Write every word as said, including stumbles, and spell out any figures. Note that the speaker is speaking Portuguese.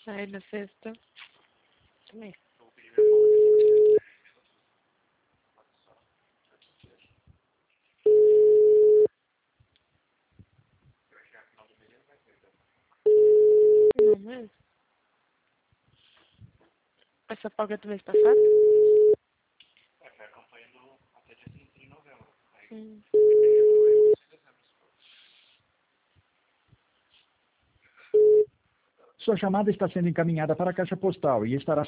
Aí na sexta também. Não mesmo? Essa folga do mês passado? É, foi a campanha do até dia trinta de novembro. Aí, Hum. Sua chamada está sendo encaminhada para a caixa postal e estará